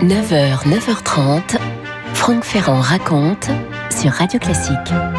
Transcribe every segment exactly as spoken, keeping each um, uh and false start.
neuf heures, neuf heures trente, Franck Ferrand raconte sur Radio Classique.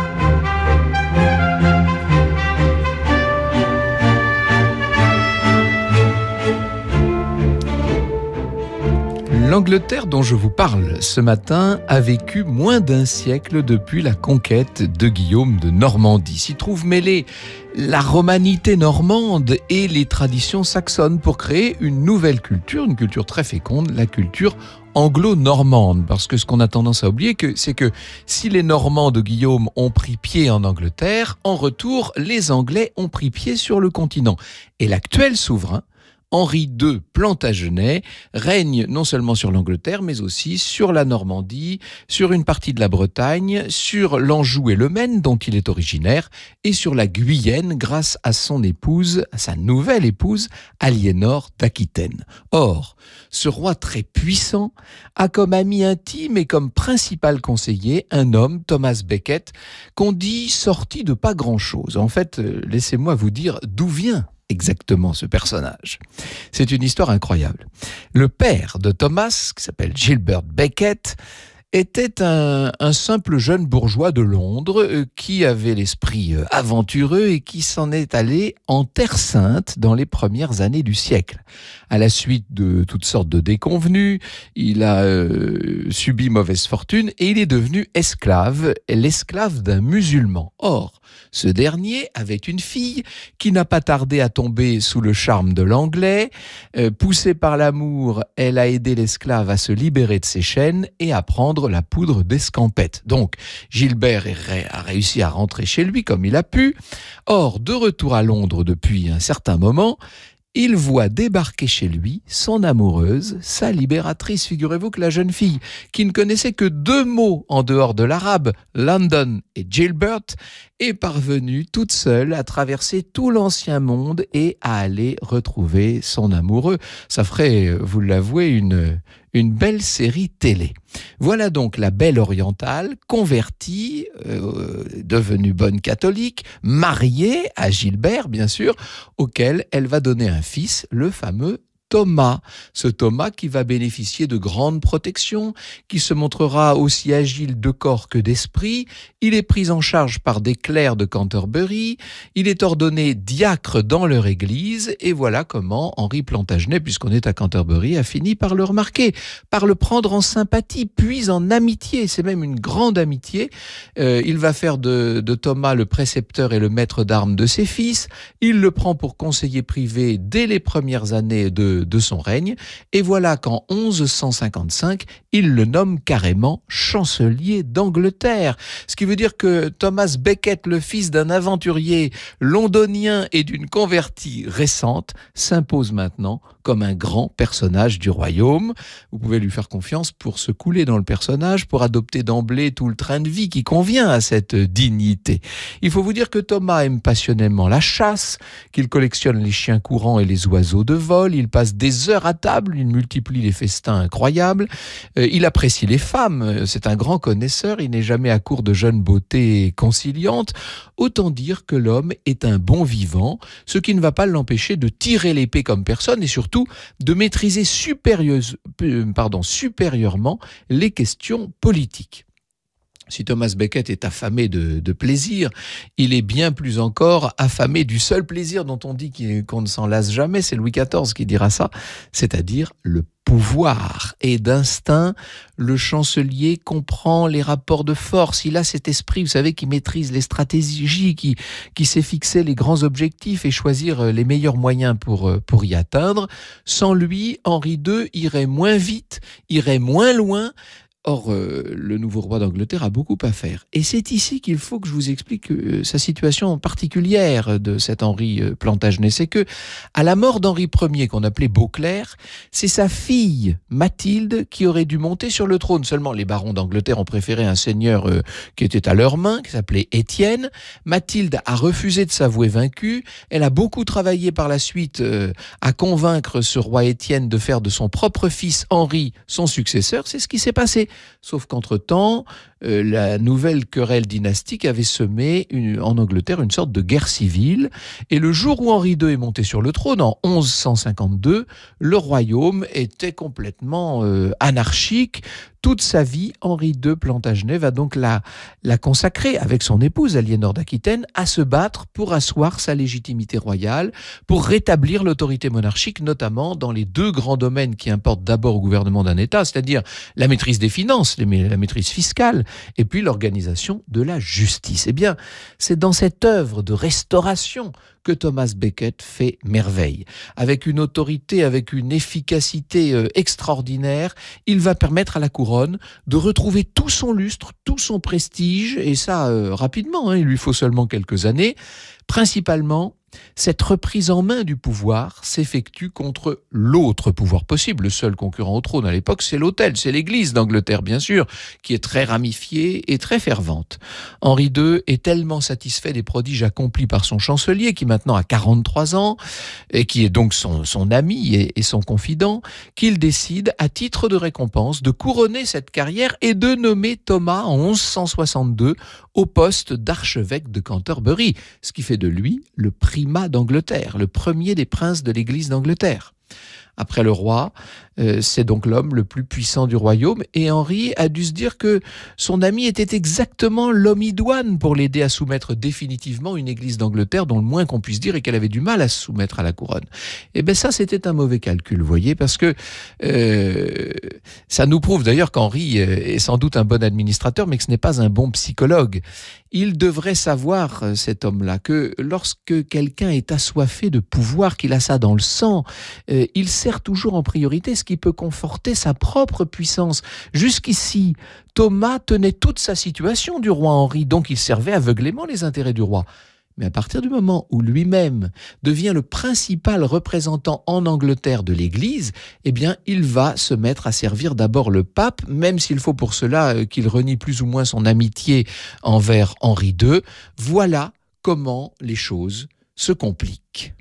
L'Angleterre dont je vous parle ce matin a vécu moins d'un siècle depuis la conquête de Guillaume de Normandie. S'y trouve mêlée la romanité normande et les traditions saxonnes pour créer une nouvelle culture, une culture très féconde, la culture anglo-normande. Parce que ce qu'on a tendance à oublier, c'est que si les Normands de Guillaume ont pris pied en Angleterre, en retour, les Anglais ont pris pied sur le continent. Et l'actuel souverain, Henri deux Plantagenet, règne non seulement sur l'Angleterre, mais aussi sur la Normandie, sur une partie de la Bretagne, sur l'Anjou et le Maine, dont il est originaire, et sur la Guyenne, grâce à son épouse, à sa nouvelle épouse, Aliénor d'Aquitaine. Or, ce roi très puissant a comme ami intime et comme principal conseiller un homme, Thomas Becket, qu'on dit sorti de pas grand-chose. En fait, laissez-moi vous dire d'où vient exactement ce personnage. C'est une histoire incroyable. Le père de Thomas, qui s'appelle Gilbert Becket, était un, un simple jeune bourgeois de Londres euh, qui avait l'esprit euh, aventureux et qui s'en est allé en Terre Sainte dans les premières années du siècle. À la suite de toutes sortes de déconvenues, il a euh, subi mauvaise fortune et il est devenu esclave, l'esclave d'un musulman. Or, ce dernier avait une fille qui n'a pas tardé à tomber sous le charme de l'anglais. Euh, poussée par l'amour, elle a aidé l'esclave à se libérer de ses chaînes et à prendre la poudre d'escampette. Donc, Gilbert a réussi à rentrer chez lui comme il a pu. Or, de retour à Londres depuis un certain moment, il voit débarquer chez lui son amoureuse, sa libératrice. Figurez-vous que la jeune fille, qui ne connaissait que deux mots en dehors de l'arabe, London et Gilbert, est parvenue toute seule à traverser tout l'ancien monde et à aller retrouver son amoureux. Ça ferait, vous l'avouez, une, une belle série télé. Voilà donc la belle orientale, convertie, euh, devenue bonne catholique, mariée à Gilbert, bien sûr, auquel elle va donner un fils, le fameux Thomas. Ce Thomas qui va bénéficier de grandes protections, qui se montrera aussi agile de corps que d'esprit. Il est pris en charge par des clercs de Canterbury. Il est ordonné diacre dans leur église. Et voilà comment Henri Plantagenet, puisqu'on est à Canterbury, a fini par le remarquer, par le prendre en sympathie, puis en amitié. C'est même une grande amitié. Euh, il va faire de, de Thomas le précepteur et le maître d'armes de ses fils. Il le prend pour conseiller privé dès les premières années de de son règne, et voilà qu'en onze cent cinquante-cinq, il le nomme carrément chancelier d'Angleterre. Ce qui veut dire que Thomas Becket, le fils d'un aventurier londonien et d'une convertie récente, s'impose maintenant comme un grand personnage du royaume. Vous pouvez lui faire confiance pour se couler dans le personnage, pour adopter d'emblée tout le train de vie qui convient à cette dignité. Il faut vous dire que Thomas aime passionnément la chasse, qu'il collectionne les chiens courants et les oiseaux de vol, il passe des heures à table, il multiplie les festins incroyables, euh, il apprécie les femmes, c'est un grand connaisseur, il n'est jamais à court de jeunes beautés conciliantes. Autant dire que l'homme est un bon vivant, ce qui ne va pas l'empêcher de tirer l'épée comme personne et surtout de maîtriser supérieuse, pardon, supérieurement les questions politiques. Si Thomas Becket est affamé de, de plaisir, il est bien plus encore affamé du seul plaisir dont on dit qu'on ne s'en lasse jamais, c'est Louis quatorze qui dira ça, c'est-à-dire le pouvoir. Et d'instinct, le chancelier comprend les rapports de force. Il a cet esprit, vous savez, qui maîtrise les stratégies, qui, qui sait fixer les grands objectifs et choisir les meilleurs moyens pour, pour y atteindre. Sans lui, Henri deux irait moins vite, irait moins loin. Or, euh, le nouveau roi d'Angleterre a beaucoup à faire. Et c'est ici qu'il faut que je vous explique euh, sa situation particulière de cet Henri euh, Plantagenet. C'est que, à la mort d'Henri Ier, qu'on appelait Beauclerc, c'est sa fille, Mathilde, qui aurait dû monter sur le trône. Seulement, les barons d'Angleterre ont préféré un seigneur euh, qui était à leurs mains, qui s'appelait Étienne. Mathilde a refusé de s'avouer vaincue. Elle a beaucoup travaillé par la suite euh, à convaincre ce roi Étienne de faire de son propre fils Henri son successeur. C'est ce qui s'est passé. sauf qu'entre-temps, euh, la nouvelle querelle dynastique avait semé une, en Angleterre une sorte de guerre civile. Et le jour où Henri deux est monté sur le trône, en onze cent cinquante-deux, le royaume était complètement euh, anarchique. Toute sa vie, Henri deux Plantagenet va donc la, la consacrer, avec son épouse Aliénor d'Aquitaine, à se battre pour asseoir sa légitimité royale, pour rétablir l'autorité monarchique, notamment dans les deux grands domaines qui importent d'abord au gouvernement d'un État, c'est-à-dire la maîtrise des finances, la maîtrise fiscale, et puis l'organisation de la justice. Eh bien, c'est dans cette œuvre de restauration que Thomas Becket fait merveille. Avec une autorité, avec une efficacité euh, extraordinaire, il va permettre à la couronne de retrouver tout son lustre, tout son prestige, et ça euh, rapidement, hein, il lui faut seulement quelques années. Principalement, cette reprise en main du pouvoir s'effectue contre l'autre pouvoir possible. Le seul concurrent au trône à l'époque, c'est l'autel, c'est l'Église d'Angleterre, bien sûr, qui est très ramifiée et très fervente. Henri deux est tellement satisfait des prodiges accomplis par son chancelier, qui maintenant a quarante-trois ans, et qui est donc son, son ami et, et son confident, qu'il décide, à titre de récompense, de couronner cette carrière et de nommer Thomas en onze cent soixante-deux au poste d'archevêque de Canterbury, ce qui fait de lui le primat d'Angleterre, le premier des princes de l'Église d'Angleterre. Après le roi, euh, c'est donc l'homme le plus puissant du royaume, et Henri a dû se dire que son ami était exactement l'homme idoine pour l'aider à soumettre définitivement une église d'Angleterre dont le moins qu'on puisse dire est qu'elle avait du mal à se soumettre à la couronne. Et bien ça, c'était un mauvais calcul, vous voyez, parce que euh, ça nous prouve d'ailleurs qu'Henri est sans doute un bon administrateur, mais que ce n'est pas un bon psychologue. Il devrait savoir, cet homme-là, que lorsque quelqu'un est assoiffé de pouvoir, qu'il a ça dans le sang, euh, il sert toujours en priorité ce qui peut conforter sa propre puissance. Jusqu'ici, Thomas tenait toute sa situation du roi Henri, donc il servait aveuglément les intérêts du roi. Mais à partir du moment où lui-même devient le principal représentant en Angleterre de l'Église, eh bien, il va se mettre à servir d'abord le pape, même s'il faut pour cela qu'il renie plus ou moins son amitié envers Henri deux. Voilà comment les choses se compliquent.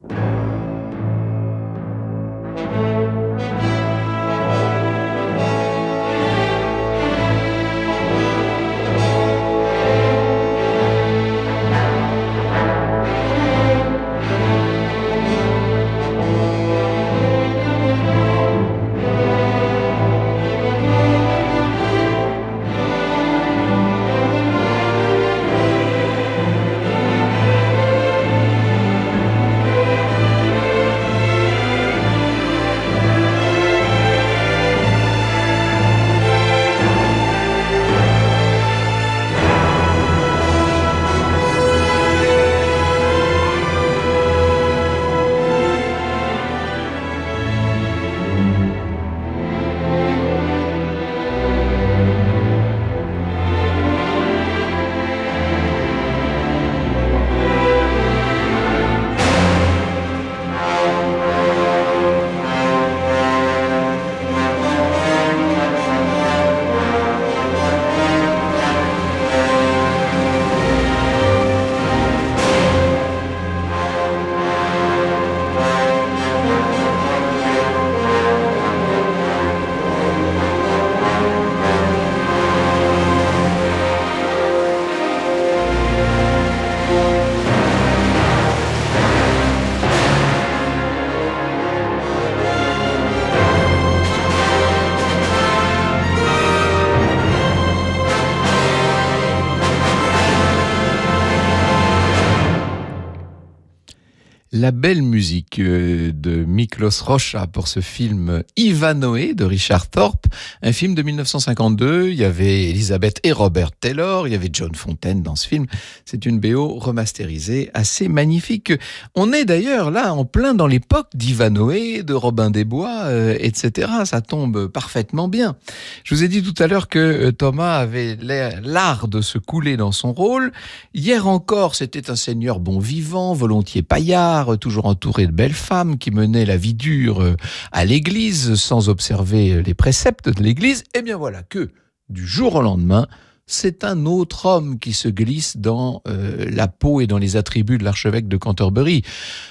La belle musique de Miklos Rocha pour ce film Ivanhoe de Richard Thorpe, un film de mille neuf cent cinquante-deux. Il y avait Elizabeth et Robert Taylor, il y avait John Fontaine dans ce film. C'est une B O remasterisée assez magnifique. On est d'ailleurs là en plein dans l'époque d'Ivanhoe, de Robin des Bois, euh, et cetera. Ça tombe parfaitement bien. Je vous ai dit tout à l'heure que Thomas avait l'art de se couler dans son rôle. Hier encore, c'était un seigneur bon vivant, volontiers paillard, toujours entouré de belles femmes qui menaient la vie dure à l'église sans observer les préceptes de l'église. Et bien voilà que, du jour au lendemain, c'est un autre homme qui se glisse dans euh, la peau et dans les attributs de l'archevêque de Canterbury.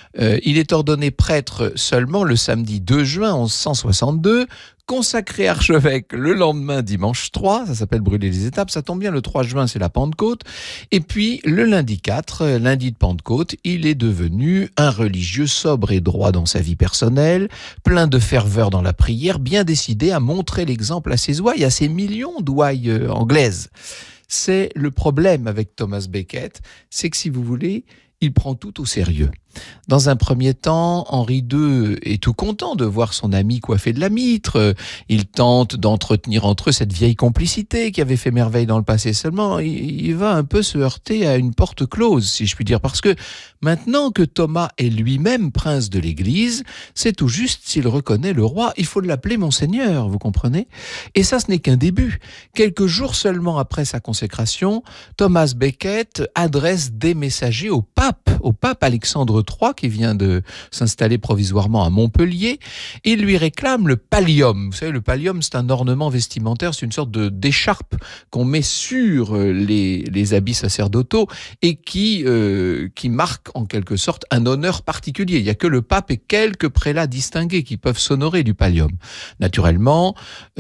Euh, il est ordonné prêtre seulement le samedi deux juin mille cent soixante-deux, consacré archevêque le lendemain, dimanche trois, ça s'appelle brûler les étapes, ça tombe bien, le trois juin c'est la Pentecôte, et puis le lundi quatre, lundi de Pentecôte, il est devenu un religieux sobre et droit dans sa vie personnelle, plein de ferveur dans la prière, bien décidé à montrer l'exemple à ses ouailles, à ses millions d'ouailles euh, anglaises. C'est le problème avec Thomas Becket, c'est que si vous voulez, il prend tout au sérieux. Dans un premier temps, Henri deux est tout content de voir son ami coiffé de la mitre. Il tente d'entretenir entre eux cette vieille complicité qui avait fait merveille dans le passé. Seulement, il va un peu se heurter à une porte close, si je puis dire, parce que maintenant que Thomas est lui-même prince de l'Église, c'est tout juste s'il reconnaît le roi. Il faut l'appeler Monseigneur, vous comprenez ? Et ça, ce n'est qu'un début. Quelques jours seulement après sa consécration, Thomas Becket adresse des messagers au pape, au pape Alexandre trois, qui vient de s'installer provisoirement à Montpellier. Il lui réclame le pallium. Vous savez, le pallium, c'est un ornement vestimentaire, c'est une sorte de, d'écharpe qu'on met sur les, les habits sacerdotaux et qui, euh, qui marque en quelque sorte un honneur particulier. Il n'y a que le pape et quelques prélats distingués qui peuvent s'honorer du pallium. Naturellement,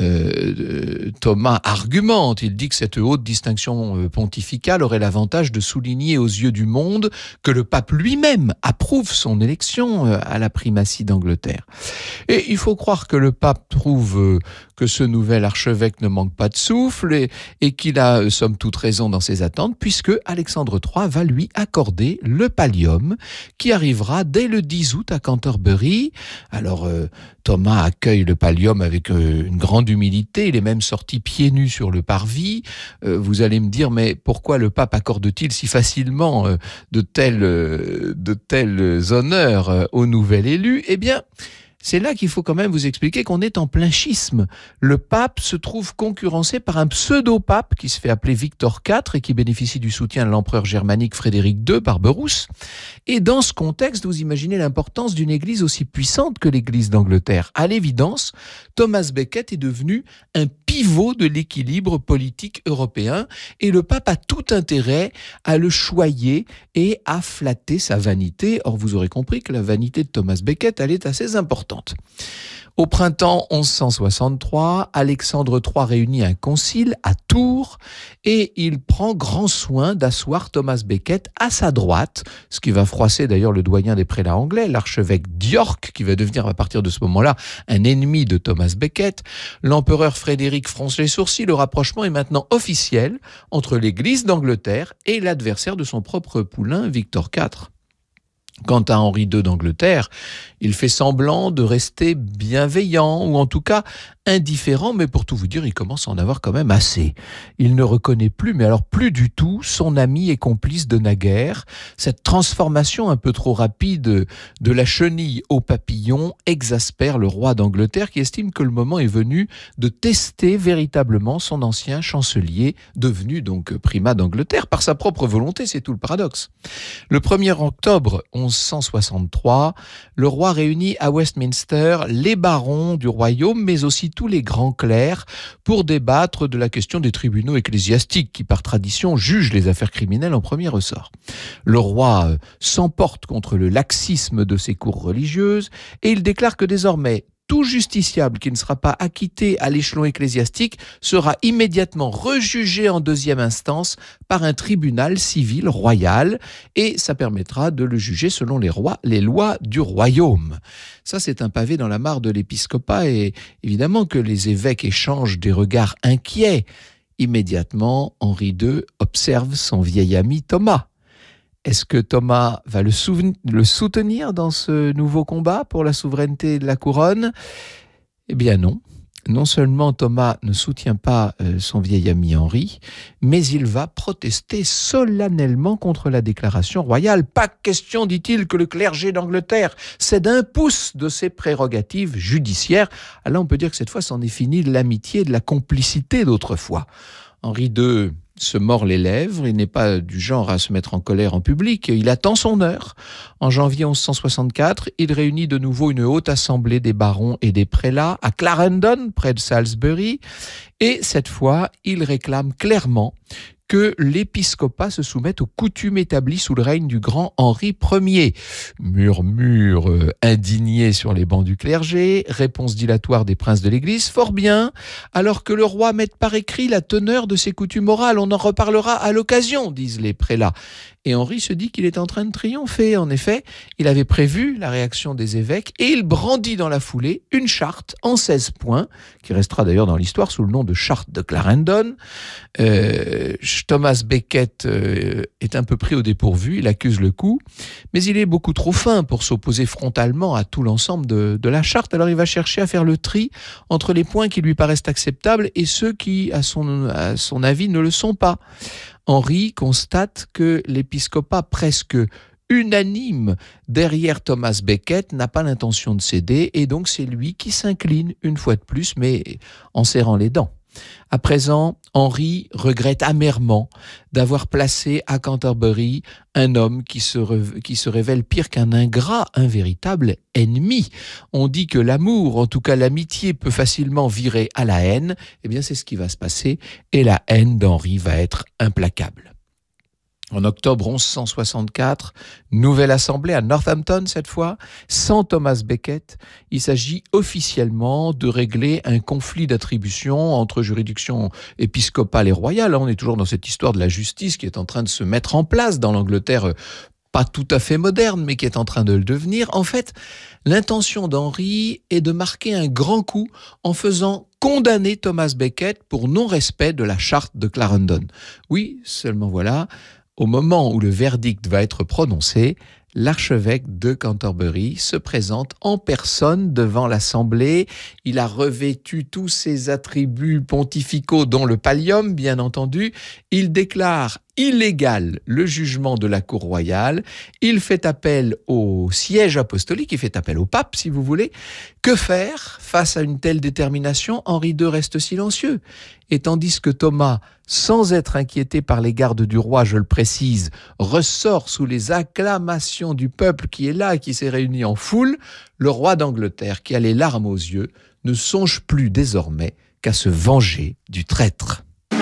euh, Thomas argumente. Il dit que cette haute distinction pontificale aurait l'avantage de souligner aux yeux du monde que le pape lui-même approuve son élection à la primatie d'Angleterre. Et il faut croire que le pape trouve que ce nouvel archevêque ne manque pas de souffle et, et qu'il a somme toute raison dans ses attentes, puisque Alexandre trois va lui accorder le pallium qui arrivera dès le dix août à Canterbury. Alors euh, Thomas accueille le pallium avec euh, une grande humilité, il est même sorti pieds nus sur le parvis. Euh, vous allez me dire, mais pourquoi le pape accorde-t-il si facilement euh, de tels, euh, de tels honneurs euh, au nouvel élu ? Eh bien, c'est là qu'il faut quand même vous expliquer qu'on est en plein schisme. Le pape se trouve concurrencé par un pseudo-pape qui se fait appeler Victor quatre et qui bénéficie du soutien de l'empereur germanique Frédéric deux, Barberousse. Et dans ce contexte, vous imaginez l'importance d'une église aussi puissante que l'église d'Angleterre. À l'évidence, Thomas Becket est devenu un pivot de l'équilibre politique européen et le pape a tout intérêt à le choyer et à flatter sa vanité. Or, vous aurez compris que la vanité de Thomas Becket, elle est assez importante. Au printemps mille cent soixante-trois, Alexandre trois réunit un concile à Tours et il prend grand soin d'asseoir Thomas Becket à sa droite, ce qui va froisser d'ailleurs le doyen des prélats anglais, l'archevêque d'York, qui va devenir à partir de ce moment-là un ennemi de Thomas Becket. L'empereur Frédéric fronce les sourcils, le rapprochement est maintenant officiel entre l'Église d'Angleterre et l'adversaire de son propre poulain, Victor quatre. Quant à Henri deux d'Angleterre, il fait semblant de rester bienveillant, ou en tout cas indifférent, mais pour tout vous dire, il commence à en avoir quand même assez. Il ne reconnaît plus, mais alors plus du tout, son ami et complice de naguère. Cette transformation un peu trop rapide de la chenille au papillon exaspère le roi d'Angleterre, qui estime que le moment est venu de tester véritablement son ancien chancelier, devenu donc primat d'Angleterre, par sa propre volonté, c'est tout le paradoxe. Le premier octobre mille cent soixante-trois, le roi réunit à Westminster les barons du royaume, mais aussi tous les grands clercs, pour débattre de la question des tribunaux ecclésiastiques, qui par tradition jugent les affaires criminelles en premier ressort. Le roi euh, s'emporte contre le laxisme de ses cours religieuses, et il déclare que désormais, tout justiciable qui ne sera pas acquitté à l'échelon ecclésiastique sera immédiatement rejugé en deuxième instance par un tribunal civil royal et ça permettra de le juger selon les, rois, les lois du royaume. Ça, c'est un pavé dans la mare de l'épiscopat et évidemment que les évêques échangent des regards inquiets. Immédiatement, Henri deux observe son vieil ami Thomas. Est-ce que Thomas va le, souven- le soutenir dans ce nouveau combat pour la souveraineté de la couronne ? Eh bien non. Non seulement Thomas ne soutient pas euh, son vieil ami Henri, mais il va protester solennellement contre la déclaration royale. Pas question, dit-il, que le clergé d'Angleterre cède un pouce de ses prérogatives judiciaires. Alors on peut dire que cette fois, c'en est fini de l'amitié et de la complicité d'autrefois. Henri deux se mord les lèvres, il n'est pas du genre à se mettre en colère en public, il attend son heure. En janvier mille cent soixante-quatre, il réunit de nouveau une haute assemblée des barons et des prélats à Clarendon, près de Salisbury, et cette fois, il réclame clairement que l'épiscopat se soumette aux coutumes établies sous le règne du grand Henri Ier. Murmure euh, indigné sur les bancs du clergé, réponse dilatoire des princes de l'Église, fort bien, alors que le roi mette par écrit la teneur de ses coutumes orales, on en reparlera à l'occasion, disent les prélats. Et Henri se dit qu'il est en train de triompher. En effet, il avait prévu la réaction des évêques et il brandit dans la foulée une charte en seize points, qui restera d'ailleurs dans l'histoire sous le nom de charte de Clarendon. Euh, Thomas Becket euh, est un peu pris au dépourvu, il accuse le coup, mais il est beaucoup trop fin pour s'opposer frontalement à tout l'ensemble de, de la charte. Alors il va chercher à faire le tri entre les points qui lui paraissent acceptables et ceux qui, à son, à son avis, ne le sont pas. Henri constate que l'épiscopat presque unanime derrière Thomas Becket n'a pas l'intention de céder et donc c'est lui qui s'incline une fois de plus, mais en serrant les dents. À présent, Henri regrette amèrement d'avoir placé à Canterbury un homme qui se, re- qui se révèle pire qu'un ingrat, un véritable ennemi. On dit que l'amour, en tout cas l'amitié, peut facilement virer à la haine. Eh bien, c'est ce qui va se passer et la haine d'Henri va être implacable. En octobre onze cent soixante-quatre, nouvelle assemblée à Northampton cette fois, sans Thomas Becket. Il s'agit officiellement de régler un conflit d'attribution entre juridictions épiscopales et royales. On est toujours dans cette histoire de la justice qui est en train de se mettre en place dans l'Angleterre pas tout à fait moderne, mais qui est en train de le devenir. En fait, l'intention d'Henri est de marquer un grand coup en faisant condamner Thomas Becket pour non-respect de la charte de Clarendon. Oui, seulement voilà, au moment où le verdict va être prononcé, l'archevêque de Canterbury se présente en personne devant l'Assemblée. Il a revêtu tous ses attributs pontificaux, dont le pallium, bien entendu. Il déclare illégal le jugement de la cour royale. Il fait appel au siège apostolique, il fait appel au pape, si vous voulez. Que faire face à une telle détermination? Henri deux reste silencieux. Et tandis que Thomas, sans être inquiété par les gardes du roi, je le précise, ressort sous les acclamations du peuple qui est là et qui s'est réuni en foule, le roi d'Angleterre, qui a les larmes aux yeux, ne songe plus désormais qu'à se venger du traître.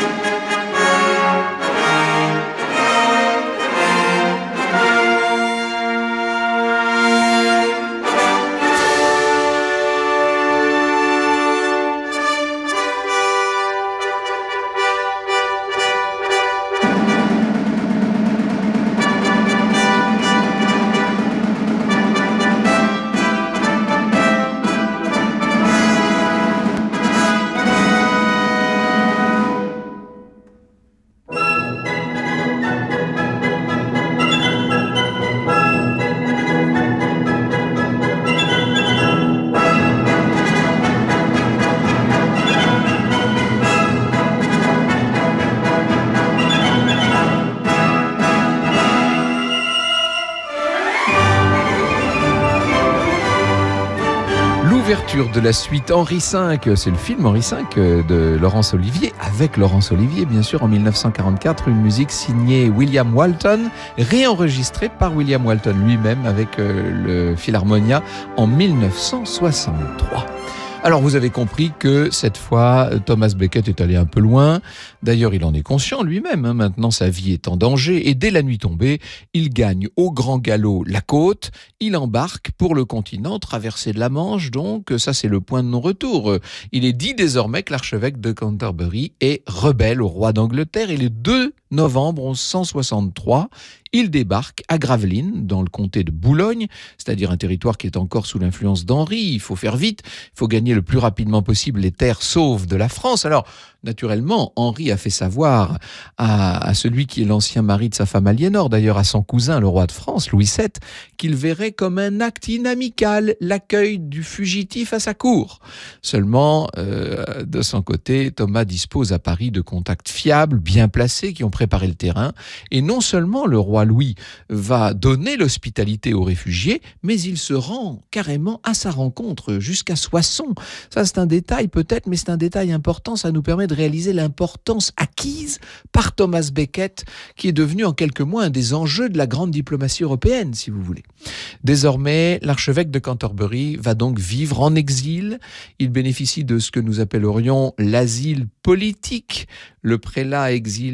L'ouverture de la suite Henri cinq, c'est le film Henri cinq de Laurence Olivier, avec Laurence Olivier bien sûr en dix-neuf cent quarante-quatre, une musique signée William Walton, réenregistrée par William Walton lui-même avec le Philharmonia en dix-neuf cent soixante-trois. Alors vous avez compris que cette fois, Thomas Becket est allé un peu loin. D'ailleurs, il en est conscient lui-même. Hein. Maintenant, sa vie est en danger. Et dès la nuit tombée, il gagne au grand galop la côte. Il embarque pour le continent, traversée de la Manche. Donc, ça, c'est le point de non-retour. Il est dit désormais que l'archevêque de Canterbury est rebelle au roi d'Angleterre. Et le deux novembre onze cent soixante-trois, il débarque à Gravelines, dans le comté de Boulogne, c'est-à-dire un territoire qui est encore sous l'influence d'Henri. Il faut faire vite, il faut gagner le plus rapidement possible les terres sauves de la France. Alors, naturellement, Henri a fait savoir à, à celui qui est l'ancien mari de sa femme Aliénor, d'ailleurs à son cousin, le roi de France, Louis sept, qu'il verrait comme un acte inamical l'accueil du fugitif à sa cour. Seulement, euh, de son côté, Thomas dispose à Paris de contacts fiables, bien placés, qui ont préparé le terrain. Et non seulement le roi Louis va donner l'hospitalité aux réfugiés, mais il se rend carrément à sa rencontre jusqu'à Soissons. Ça, c'est un détail peut-être, mais c'est un détail important. Ça nous permet de réaliser l'importance acquise par Thomas Becket, qui est devenu en quelques mois un des enjeux de la grande diplomatie européenne, si vous voulez. Désormais, l'archevêque de Canterbury va donc vivre en exil. Il bénéficie de ce que nous appellerions l'asile politique. Le prélat exilé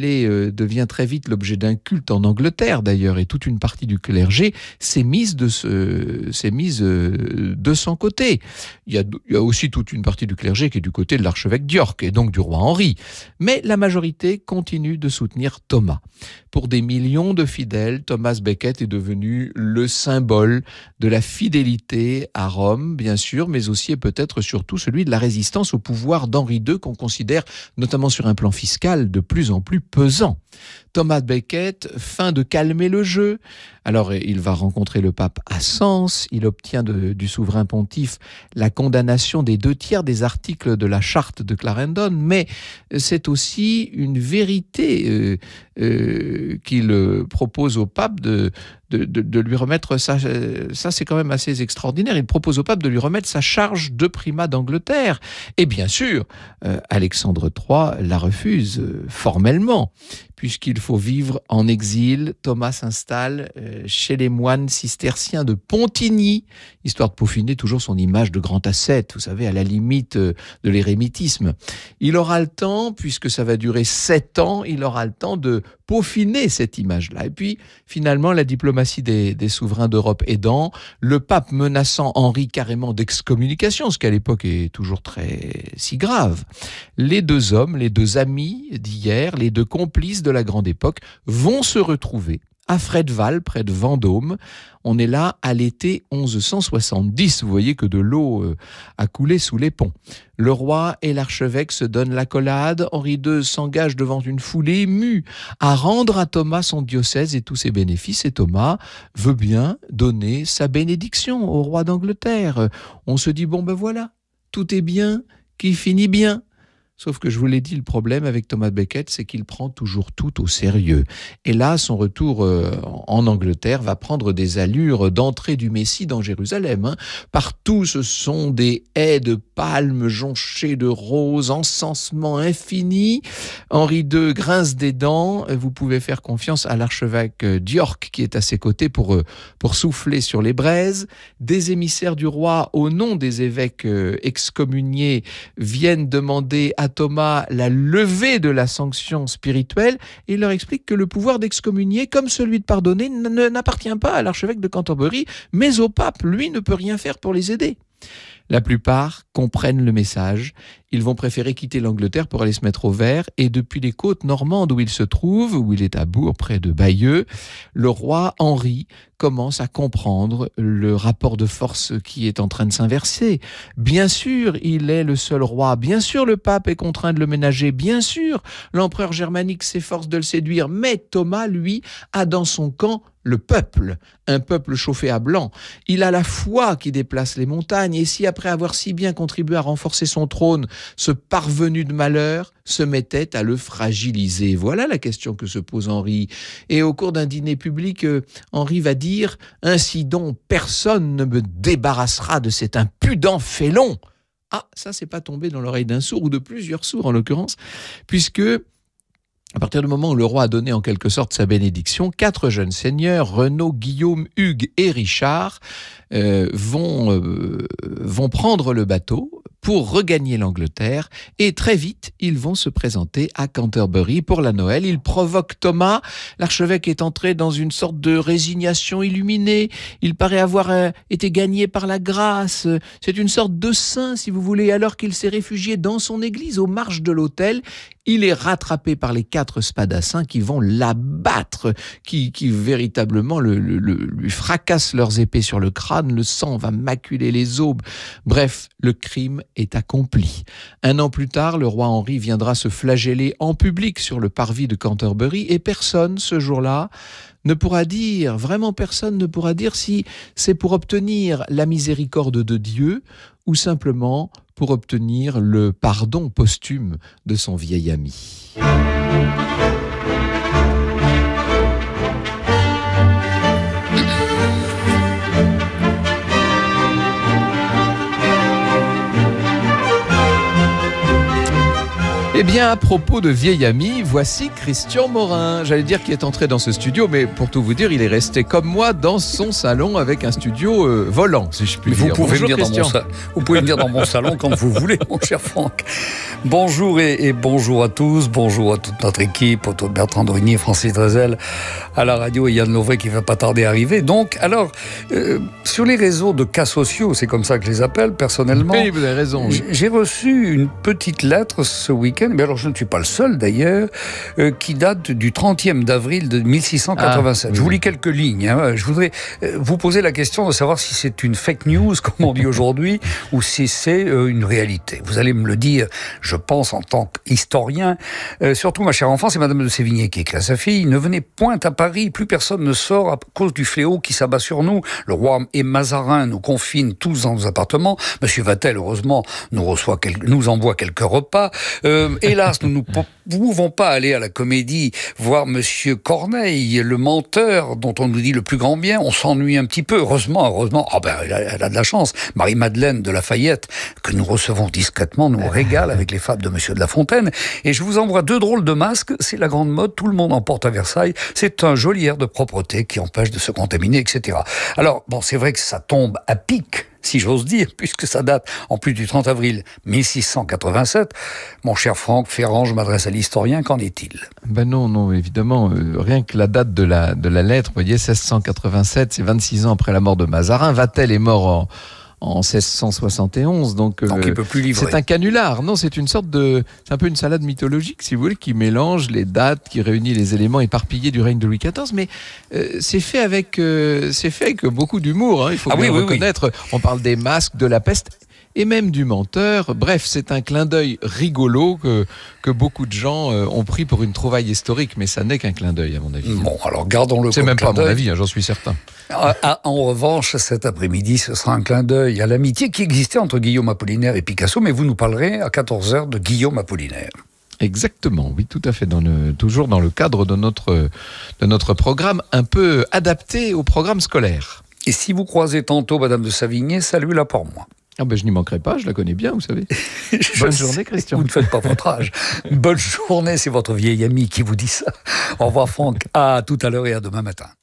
euh, devient très vite l'objet d'un culte en Angleterre d'ailleurs, et toute une partie du clergé s'est mise de, ce, s'est mise, euh, de son côté. Il y, a, il y a aussi toute une partie du clergé qui est du côté de l'archevêque d'York et donc du roi Henri. Mais la majorité continue de soutenir Thomas. Pour des millions de fidèles, Thomas Becket est devenu le symbole de la fidélité à Rome, bien sûr, mais aussi et peut-être surtout celui de la résistance au pouvoir d'Henri deux, qu'on considère, notamment sur un plan fiscal, de plus en plus pesant. Thomas Becket feint de calmer le jeu. Alors, il va rencontrer le pape à Sens. Il obtient de, du souverain pontife la condamnation des deux tiers des articles de la charte de Clarendon, mais c'est aussi une vérité euh, euh, qu'il propose au pape de, de, de, de lui remettre ça. Ça, c'est quand même assez extraordinaire. Il propose au pape de lui remettre sa charge de primat d'Angleterre. Et bien sûr, euh, Alexandre trois la refuse euh, formellement. Puisqu'il faut vivre en exil, Thomas s'installe euh, chez les moines cisterciens de Pontigny, histoire de peaufiner toujours son image de grand ascète, vous savez, à la limite euh, de l'érémitisme. Il aura le temps, puisque ça va durer sept ans, il aura le temps de peaufiner cette image-là. Et puis, finalement, la diplomatie des, des souverains d'Europe aidant, le pape menaçant Henri carrément d'excommunication, ce qui à l'époque est toujours très si grave. Les deux hommes, les deux amis d'hier, les deux complices de la grande époque, vont se retrouver à Fredval, près de Vendôme. On est là à l'été onze cent soixante-dix. Vous voyez que de l'eau euh, a coulé sous les ponts. Le roi et l'archevêque se donnent l'accolade. Henri deux s'engage devant une foule émue à rendre à Thomas son diocèse et tous ses bénéfices. Et Thomas veut bien donner sa bénédiction au roi d'Angleterre. On se dit, bon ben voilà, tout est bien qui finit bien. Sauf que je vous l'ai dit, le problème avec Thomas Becket, c'est qu'il prend toujours tout au sérieux. Et là, son retour euh, en Angleterre va prendre des allures d'entrée du Messie dans Jérusalem. Hein. Partout, ce sont des haies de palmes jonchées de roses, encensement infini. Henri deux grince des dents. Vous pouvez faire confiance à l'archevêque d'York qui est à ses côtés pour, pour souffler sur les braises. Des émissaires du roi, au nom des évêques excommuniés, viennent demander à Thomas la levée de la sanction spirituelle et il leur explique que le pouvoir d'excommunier, comme celui de pardonner, n- n'appartient pas à l'archevêque de Canterbury, mais au pape. Lui ne peut rien faire pour les aider. La plupart comprennent le message. Ils vont préférer quitter l'Angleterre pour aller se mettre au vert. Et depuis les côtes normandes où il se trouve, où il est à Bourg, près de Bayeux, le roi Henri commence à comprendre le rapport de force qui est en train de s'inverser. Bien sûr, il est le seul roi. Bien sûr, le pape est contraint de le ménager. Bien sûr, l'empereur germanique s'efforce de le séduire. Mais Thomas, lui, a dans son camp le peuple, un peuple chauffé à blanc. Il a la foi qui déplace les montagnes. Et si après avoir si bien contribué à renforcer son trône, ce parvenu de malheur se mettait à le fragiliser. Voilà la question que se pose Henri. Et au cours d'un dîner public, euh, Henri va dire « Ainsi donc, personne ne me débarrassera de cet impudent félon !» Ah, ça, c'est pas tombé dans l'oreille d'un sourd, ou de plusieurs sourds en l'occurrence, puisque à partir du moment où le roi a donné en quelque sorte sa bénédiction, quatre jeunes seigneurs, Renaud, Guillaume, Hugues et Richard, euh, vont, euh, vont prendre le bateau pour regagner l'Angleterre et très vite, ils vont se présenter à Canterbury pour la Noël. Ils provoquent Thomas. L'archevêque est entré dans une sorte de résignation illuminée. Il paraît avoir euh, été gagné par la grâce. C'est une sorte de saint, si vous voulez. Alors qu'il s'est réfugié dans son église, aux marges de l'autel, il est rattrapé par les quatre spadassins qui vont l'abattre, qui, qui véritablement le, le, le, lui fracassent leurs épées sur le crâne. Le sang va maculer les aubes. Bref, le crime est accompli. Un an plus tard, le roi Henri viendra se flageller en public sur le parvis de Canterbury et personne, ce jour-là, ne pourra dire, vraiment personne ne pourra dire si c'est pour obtenir la miséricorde de Dieu ou simplement pour obtenir le pardon posthume de son vieil ami. Eh bien, à propos de vieil ami, voici Christian Morin. J'allais dire qu'il est entré dans ce studio, mais pour tout vous dire, il est resté comme moi dans son salon avec un studio euh, volant, si je puis vous dire. Pouvez Bonjour, venir dans mon sa... Vous pouvez venir dans mon salon quand vous voulez, mon cher Franck. Bonjour et, et bonjour à tous, bonjour à toute notre équipe, autour de Bertrand Dorigny, Francis Drezel, à la radio et Yann Lovray qui va pas tarder à arriver. Donc, alors, euh, sur les réseaux de cas sociaux, c'est comme ça que je les appelle personnellement. Oui, vous avez raison. Oui. J'ai reçu une petite lettre ce week-end, mais alors je ne suis pas le seul d'ailleurs, euh, qui date du trentième d'avril de mille six cent quatre-vingt-sept. Ah, oui. Je vous lis quelques lignes. Hein. Je voudrais euh, vous poser la question de savoir si c'est une fake news, comme on dit aujourd'hui, ou si c'est euh, une réalité. Vous allez me le dire, je pense, en tant qu'historien. Euh, surtout, ma chère enfant, c'est Madame de Sévigné qui écrit à sa fille. Ne venez point à Paris, plus personne ne sort à cause du fléau qui s'abat sur nous. Le roi et Mazarin nous confinent tous dans nos appartements. Monsieur Vatel, heureusement, nous reçoit, quelques, nous envoie quelques repas. Euh, hélas, nous ne pouvons pas aller à la Comédie voir Monsieur Corneille, le menteur dont on nous dit le plus grand bien. On s'ennuie un petit peu. Heureusement, heureusement, oh ben, elle, a, elle a de la chance. Marie-Madeleine de Lafayette, que nous recevons discrètement, nous régale avec les fables de Monsieur de La Fontaine. Et je vous envoie deux drôles de masques. C'est la grande mode. Tout le monde en porte à Versailles. C'est un joli air de propreté qui empêche de se contaminer, et cetera. Alors, bon, c'est vrai que ça tombe à pic, si j'ose dire, puisque ça date en plus du trente avril mille six cent quatre-vingt-sept. Mon cher Franck Ferrand, je m'adresse à l'historien, qu'en est-il ? Ben non, non, évidemment, euh, rien que la date de la, de la lettre, vous voyez, seize cent quatre-vingt-sept, c'est vingt-six ans après la mort de Mazarin. Vatel est mort en... en seize cent soixante et onze, donc, donc euh, il peut plus livrer. C'est un canular. Non, c'est une sorte de, c'est un peu une salade mythologique, si vous voulez, qui mélange les dates, qui réunit les éléments éparpillés du règne de Louis quatorze. Mais euh, c'est fait avec, euh, c'est fait avec beaucoup d'humour. Hein, il faut ah bien oui, le oui, reconnaître. Oui. On parle des masques, de la peste. Et même du menteur. Bref, c'est un clin d'œil rigolo que, que beaucoup de gens euh, ont pris pour une trouvaille historique, mais ça n'est qu'un clin d'œil, à mon avis. Bon, alors gardons-le. C'est même pas à mon avis, hein, j'en suis certain. Ah, en revanche, cet après-midi, ce sera un clin d'œil à l'amitié qui existait entre Guillaume Apollinaire et Picasso, mais vous nous parlerez à quatorze heures de Guillaume Apollinaire. Exactement, oui, tout à fait, dans le, toujours dans le cadre de notre, de notre programme, un peu adapté au programme scolaire. Et si vous croisez tantôt Madame de Savigné, saluez-la pour moi. Ah ben, je n'y manquerai pas, je la connais bien, vous savez. Bonne journée, Christian. Vous ne faites pas votre âge. Bonne journée, c'est votre vieil ami qui vous dit ça. Au revoir, Franck. À tout à l'heure et à demain matin.